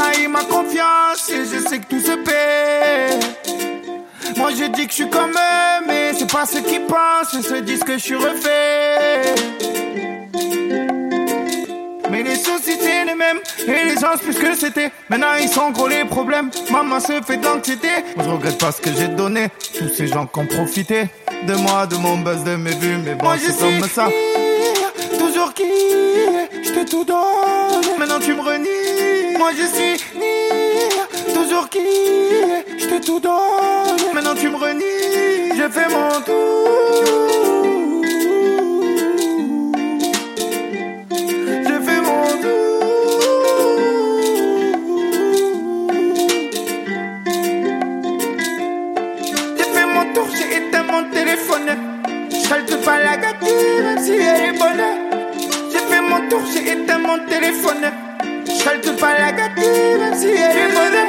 trahi ma confiance et je sais que tout se paie. Moi je dis que je suis comme eux, mais c'est pas ceux qui pensent, ils se disent que je suis refait. Mais les soucis c'est les mêmes, et les gens c'est plus que c'était. Maintenant ils sont gros les problèmes, maman se fait d'anxiété. Moi je regrette pas ce que j'ai donné, tous ces gens qui ont profité de moi, de mon buzz, de mes vues. Mais bon, moi, c'est comme ça. Toujours qui, je t'ai tout donné. Maintenant tu me renies. Moi je suis toujours qui, je t'ai tout donné. Maintenant tu me renies. Je fais mon tour. Je fais mon tour. J'ai fait mon tour, j'ai éteint mon téléphone. J'calte pas la gâterie, même si elle est bonne. J'ai fait mon tour, j'ai éteint mon téléphone. J'calte pas la gâterie, même si elle est bonne.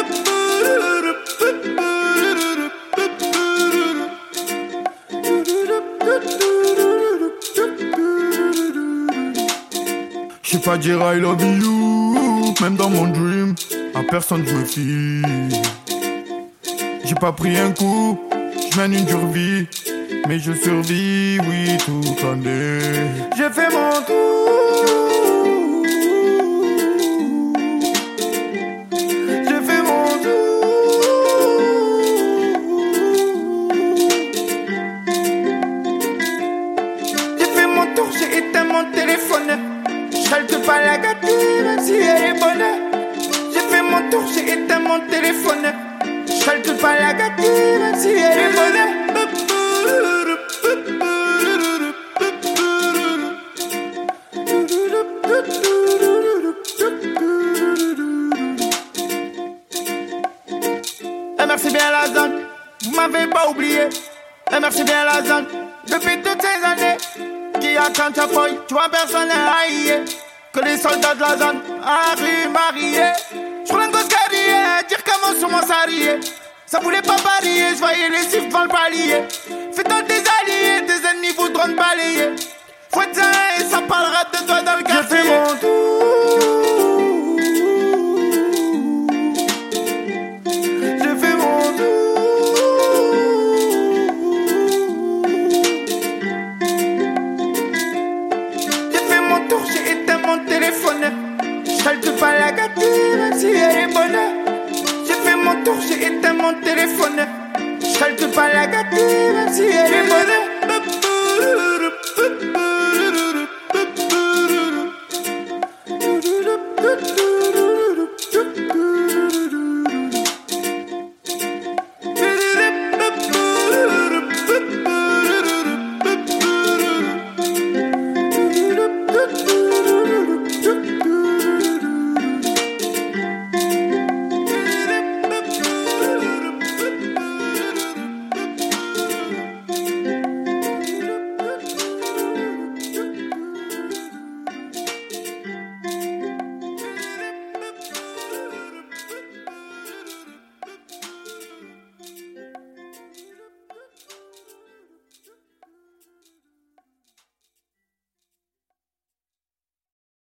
J'sais pas dire I love you, même dans mon dream, à personne je me fie. J'ai pas pris un coup, j'mène une dure vie. Mais je survis, oui, toute l'année. J'ai fait mon tour. J'ai fait mon tour. J'ai fait mon tour, j'ai éteint mon téléphone. J'calte pas la gâterie, même si elle est bonne. J'ai fait mon tour, j'ai éteint mon téléphone. J'calte pas la gâterie, même si elle est bonne. Merci bien la zone, vous m'avez pas oublié. Merci bien la zone, depuis toutes ces années. Qui attend ta feuille, tu vois personne n'est haïe. Que les soldats de la zone arrivent mariés. Sur un gosse carrière, dire comment sur mon sarier. Ça voulait pas parier, je voyais les chiffres devant le palier. Fais-toi des alliés, tes ennemis voudront te balayer. Fouette ça et ça parlera de toi dans le quartier. Je fais mon tour. Je fais mon tour. J'ai fait mon tour, j'ai éteint mon téléphone. J'calte pas la gâterie, même si elle est bonne. J'ai fait mon tour, j'ai éteint mon téléphone. J'calte pas la gâterie, même si elle est bonne.